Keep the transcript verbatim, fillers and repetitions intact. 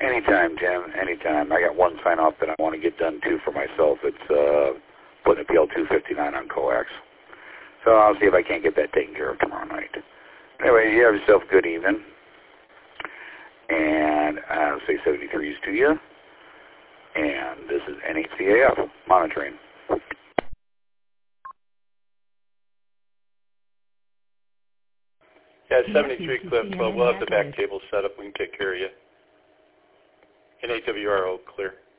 Anytime, Tim. Anytime. I got one sign-off that I want to get done, too, for myself. It's uh, putting a P L two fifty-nine on coax. So I'll see if I can't get that taken care of tomorrow night. Anyway, you have yourself a good evening. And I'll say seventy-threes to you. And this is N H C A F monitoring. Yeah, seventy-three Cliff. Well, we'll have the back table set up. We can take care of you. N H W R O, clear.